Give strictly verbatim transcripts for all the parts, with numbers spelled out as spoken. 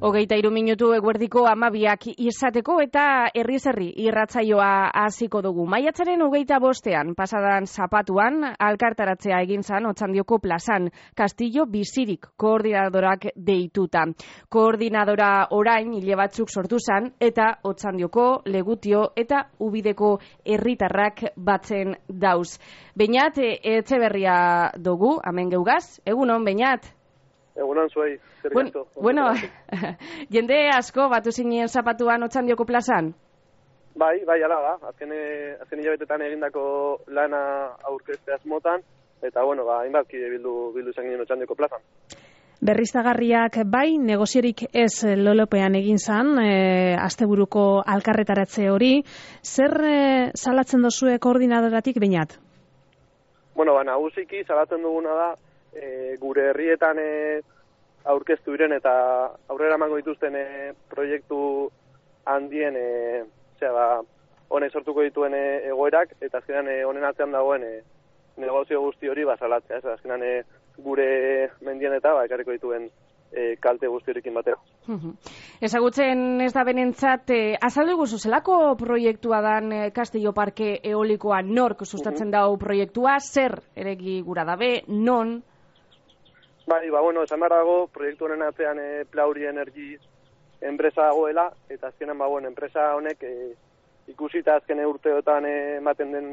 Hogeita hiru minutu eguerdiko hamabiak izateko eta herriz herri irratsaioa hasiko dugu. Maiatzaren hogeita bostean, pasadan zapatuan, alkartaratzea egin zan Otxandioko plazan, Kastillo bizirik koordinadorak deituta. Koordinadora orain hile batzuk sortu zan eta Otxandioko, Legutio eta Ubideko herritarrak batzen dauz. Beñat, Etxeberria dugu, hemen geugaz. Egunon, Beñat? Egunon zuei, zer bueno, gasto. Bueno, jende asko batu zinen zapatuan Otxandioko plazan? Bai, bai, ala da. Azken, azken hilabetetan egindako lana aurkezte asmotan, eta bueno, ba, hainbat kide bildu, bildu izan ginen Otxandioko plazan. Berriztagarriak bai, negoziorik ez lolopean egin zan, e, asteburuko alkarretaratze hori. Zer e, salatzen dozue koordinadoratik, Beñat? Bueno, ba, nagusiki salatzen duguna da, E, gure herrietan e, aurkeztu diren eta aurrera emango dituzten e, proiektu handien e, zera, ba, honek sortuko dituen e, egoerak eta azkenan e, honen atzean dagoen e, negozio guzti hori basalatzea, ez azkenan e, gure mendien eta ba, ekarriko dituen e, kalte guzti horikin batera. Ezagutzen ez da benentzat, eh, azaldu guzu, zelako proiektua dan eh, Kastillo Parke Eolikoa, nork sustatzen dau proiektua, zer eregi gura dabe, non? Bai, ba, bueno, esan dago, proiektu honen atzean e, Plauri Energy enpresa dagoela, eta azkenan, ba, bueno, enpresa honek e, ikusita azken urteotan ematen den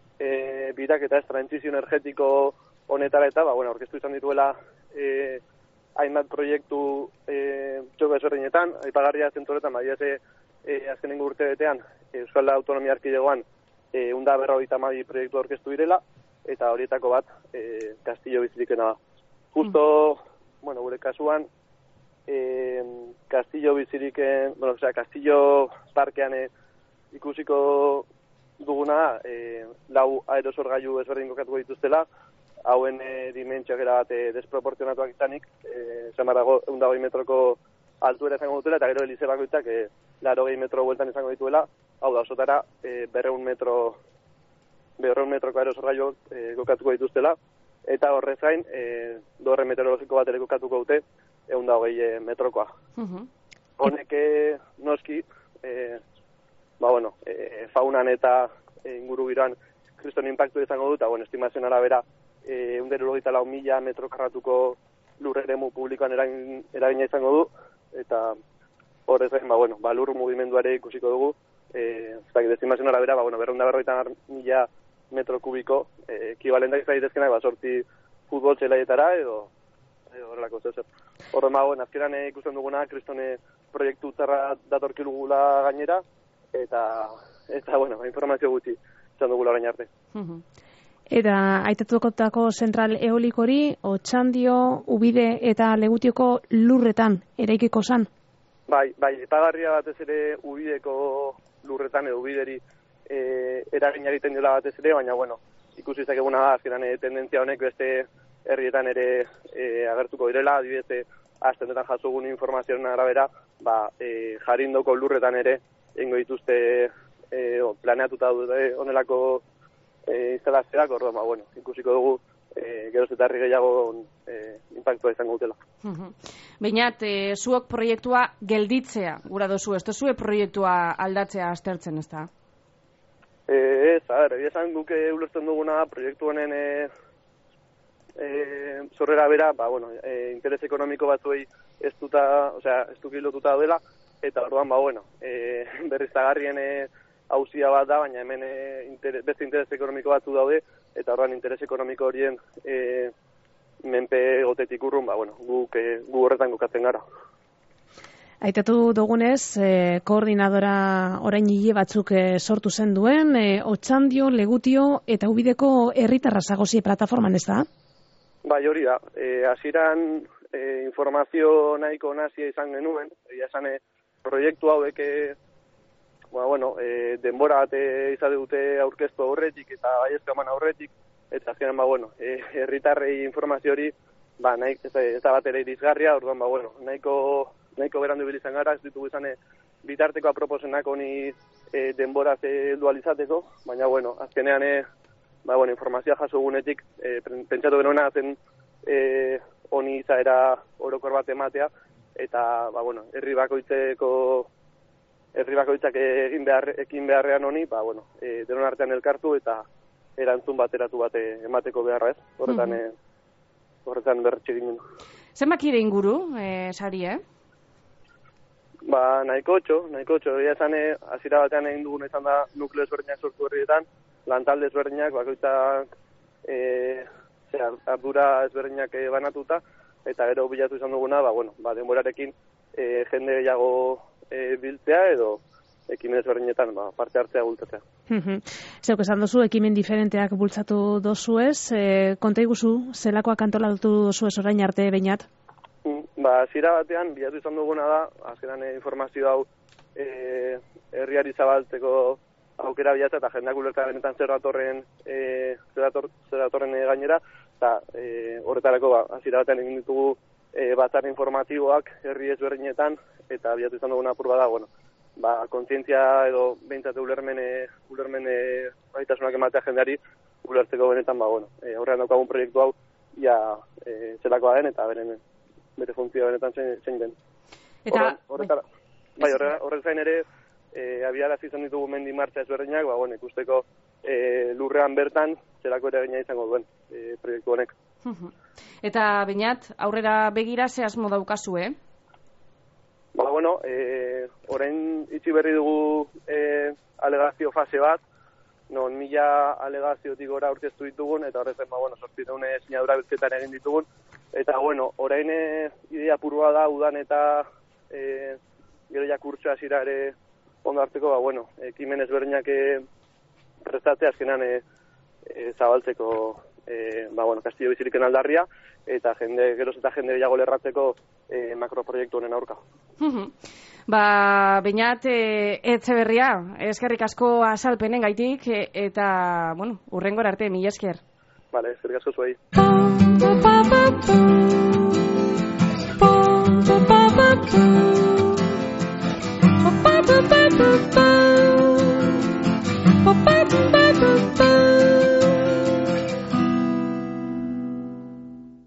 e, birak eta ez trantsizio energetiko honetara eta, ba, bueno, orkestu izan dituela e, hainbat proiektu e, txoko ezberdinetan, aipagarria zentoretan, bai, ez e, azkenengo urte betean, Euskal Autonomia Erkidegoan e, unda berrogeita hamabi proiektu orkestu direla, eta horietako bat e, Kastillo bizirikena da. Justo, mm. bueno, gure kasuan, eh, Kastillo biziriken, bueno, osea, Kastillo parkean eh, ikusiko duguna, eh, lau aerosorgailu ezberdin kokatuko dituztela, hauen eh, dimentsioak erabat eh, desproportzionatuak izanik, eh, zamarrago, ehun eta hogei metroko altuera izango dutela, eta gero elize bakoitzak eh, laurogei metro bueltan izango dituela, hau da, osotara, eh, berreun metro, berreun metroko aerosorgailu eh, kokatuko dituztela, eta horrez gain, e, dorre meteorologiko bat ere kokatuko dute, ehun eta hogei metrokoa. Uh-huh. Honek noski, e, ba bueno, e, faunan eta e, inguru giroan kriston impactu izango dut, eta bueno, estimazioen arabera, e, ehun eta hirurogeita lau mila metro karratuko lur eremu publikoan eragin, eragina izango du, eta horrez gain, ba bueno, ba lur mugimenduare ikusiko dugu, e, ez dakit, estimazioen arabera, ba bueno, berrehun eta berrogeita mila metro kubiko, eh, ekibalentak izan daitezkenak, ba, sorti futbol zelaietara edo horrelako zezer. Horren magoen, azkeran eh, ikusten duguna, kristone proiektu zerra datorkilugula gainera, eta, eta bueno, informazio gutxi izan dugula orain arte. Uh-huh. Eta aitatutako zentral eolikori, Otxandio, Ubide eta Legutioko lurretan eraikiko zan? Bai, bai, epagarria batez ere Ubideko lurretan edo Ubideri E, eragin egiten dela batez ere, baina bueno, ikusi izakeguna da, azkenan e, tendentzia honek beste herrietan ere e, agertuko direla, adibidez, astendetan jasogun informazioen arabera, ba, e, jarindoko lurretan ere, egingo dituzte e, planeatuta dute honelako e, instalazioak, orduan, ba, bueno, ikusiko dugu, e, geroz eta herri gehiago e, impactua izango dutela. Beñat, e, zuok proiektua gelditzea, gura dozu, ez da zue proiektua aldatzea aztertzen, ez da? Eh, ez, a ber, esan guke ulertzen duguna proiektu honen e, e, zorrera bera, ba, bueno, e, interes ekonomiko batzuei ez duta, osea, ez dukilotuta dela, eta orduan, ba, bueno, e, berriztagarrien e, hauzia bat da, baina hemen e, interes, beste interes ekonomiko batzu daude, eta orduan interes ekonomiko horien e, menpe gotetik urrun, ba, bueno, guk, e, gu horretan gokatzen gara. Aitatu dugunez, eh, koordinadora orain hile batzuk eh, sortu zen duen, eh, Otxandio, Legutio eta Ubideko herritarra zagozie plataforman, ez da? Bai, hori da. E, hasieran e, informazio nahiko nazia izan genuen, egia esan e, proiektu hauek e, ba, bueno, e, denbora bat e, izate dute aurkeztu aurretik eta baiezko eman aurretik, eta azkenan, ba, bueno, e, herritarrei informazio hori, ba, nahi, ez, ez da bat ere irizgarria, orduan, ba, bueno, nahiko nahiko berandu bilizan gara, ez ditugu izan bitarteko aproposenak honi e, denboraz heldu alizateko, baina, bueno, azkenean, e, ba, bueno, informazioa jaso gunetik, e, pentsatu genuena zen e, honi izaera orokor bat ematea, eta, ba, bueno, herri bakoitzeko, herri bakoitzak egin behar, ekin beharrean honi, ba, bueno, e, denon artean elkartu eta erantzun bateratu bate emateko beharra ez, horretan, mm-hmm. e, horretan berretxe ginen. Zenbak ire inguru, e, sari, eh? Ba, nahiko otxo, nahiko otxo, egia esan, hasiera batean egin dugun izan da nukleo ezberdinak sortu herrietan, lantalde ezberdinak, bakoitzak, e, zera, ardura ezberdinak e, banatuta, eta gero bilatu izan duguna, ba, bueno, ba, denborarekin e, jende gehiago e, biltzea edo ekimen ezberdinetan ba, parte hartzea bultatzea. Zeuk esan dozu, ekimen diferenteak bultzatu dozuez, e, konta iguzu, zelakoak antolatu dozuez orain arte behinat? Ba, zira batean, bilatu izan duguna da, azkenan e, informazio hau e, herriari zabaltzeko aukera bilatza eta jendeak ulerta benetan zer datorren e, zer dator, zer datorren e, gainera, eta e, horretarako ba, azira batean egin ditugu e, batzar informatiboak herri ezberdinetan, eta bilatu izan duguna apur bada, bueno, ba, kontzientzia edo behintzate ulermen, e, ulermen e, baitasunak ematea jendeari ulertzeko benetan, ba, bueno, e, horrean daukagun proiektu hau, ia e, zelakoa den, eta beren, bere funtzioa benetan zein, zein den. Eta, horretara, bai, horret zain ere, e, abiarazi izan ditugu mendi martxa ezberdinak, ba, bueno, ikusteko e, lurrean bertan, zerako ere gina izango duen e, proiektu honek. Eta, Beñat, aurrera begira ze asmo daukazu, eh? Ba, bueno, e, orain itxi berri dugu e, alegazio fase bat, non mila alegaziotik gora aurkeztu ditugun, eta horrezen, ba, bueno, sortitune sinadura biltzetan egin ditugun, eta, bueno, orain e, idea purua da, udan eta e, gero ja kurtsoa hasiera ere ondo hartzeko, ba, bueno, ekimen ezberdinak e, prestatzea azkenan e, e, zabaltzeko, e, ba, bueno, Kastillo Biziriken aldarria, eta jende, geroz eta jende gehiago lerratzeko e, makroproiektu honen aurka. Ba, Beñat, e, Etxeberria, eskerrik asko azalpenen gaitik, e, eta, bueno, urrengora arte, mila esker. Vale, eskerrik asko zuei.